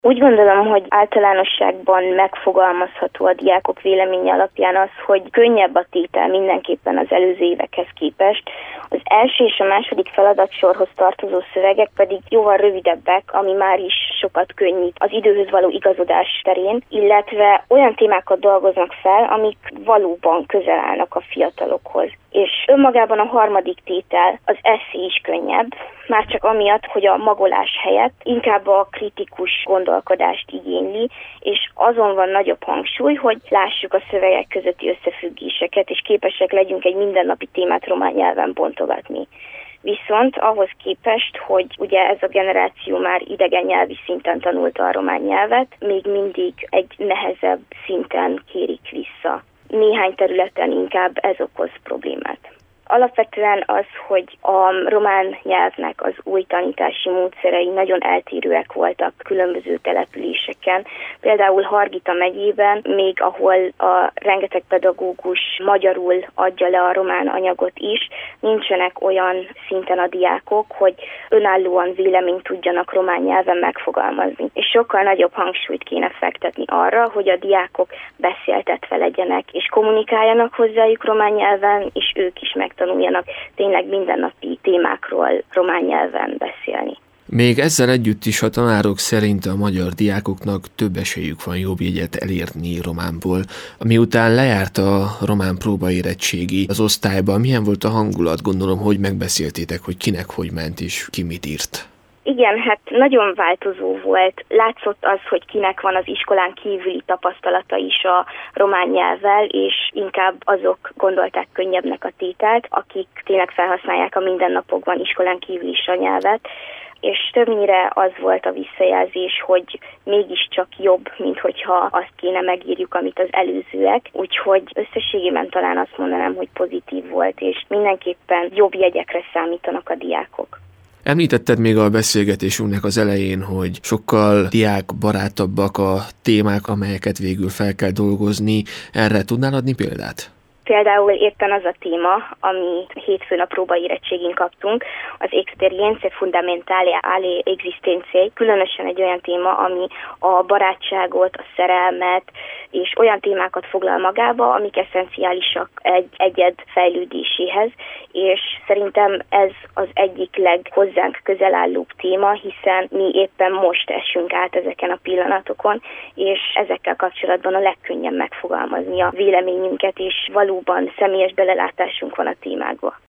Úgy gondolom, hogy általánosságban megfogalmazható a diákok véleménye alapján az, hogy könnyebb a tétel mindenképpen az előző évekhez képest. Az első és a második feladatsorhoz tartozó szövegek pedig jóval rövidebbek, ami már is sokat könnyít az időhöz való igazodás terén, illetve olyan témákat dolgoznak fel, amik valóban közel állnak a fiatalokhoz. És önmagában a harmadik tétel, az esszé is könnyebb, már csak amiatt, hogy a magolás helyett inkább a kritikus gondolkodást igényli, és azon van nagyobb hangsúly, hogy lássuk a szövegek közötti összefüggéseket, és képesek legyünk egy mindennapi témát román nyelven bontogatni. Viszont ahhoz képest, hogy ugye ez a generáció már idegen nyelvi szinten tanulta a román nyelvet, még mindig egy nehezebb szinten kérik vissza. Néhány területen inkább ez okoz problémát. Alapvetően az, hogy a román nyelvnek az új tanítási módszerei nagyon eltérőek voltak különböző településeken. Például Hargita megyében, még ahol a rengeteg pedagógus magyarul adja le a román anyagot is, nincsenek olyan szinten a diákok, hogy önállóan véleményt tudjanak román nyelven megfogalmazni. És sokkal nagyobb hangsúlyt kéne fektetni arra, hogy a diákok beszéltetve legyenek, és kommunikáljanak hozzájuk román nyelven, és ők is megtanuljanak tényleg mindennapi témákról román nyelven beszélni. Még ezzel együtt is a tanárok szerint a magyar diákoknak több esélyük van jobb jegyet elérni románból. Miután lejárt a román próbaérettségi az osztályban, milyen volt a hangulat? Gondolom, hogy megbeszéltétek, hogy kinek hogy ment és ki mit írt. Igen, hát nagyon változó volt. Látszott az, hogy kinek van az iskolán kívüli tapasztalata is a román nyelvvel, és inkább azok gondolták könnyebbnek a tételt, akik tényleg felhasználják a mindennapokban iskolán kívül is a nyelvet. És többnyire az volt a visszajelzés, hogy mégiscsak jobb, mint hogyha azt kéne megírjuk, amit az előzőek. Úgyhogy összességében talán azt mondanám, hogy pozitív volt, és mindenképpen jobb jegyekre számítanak a diákok. Említetted még a beszélgetésünknek az elején, hogy sokkal diákbarátabbak a témák, amelyeket végül fel kell dolgozni. Erre tudnál adni példát? Például éppen az a téma, amit hétfőn a próbaérettségén kaptunk, az Experienze Fundamentale alle Existenziae, különösen egy olyan téma, ami a barátságot, a szerelmet, és olyan témákat foglal magába, amik eszenciálisak egy egyed fejlődéséhez, és szerintem ez az egyik leghozzánk közel állóbb téma, hiszen mi éppen most esünk át ezeken a pillanatokon, és ezekkel kapcsolatban a legkönnyebb megfogalmazni a véleményünket, és valóban személyes belelátásunk van a témákba.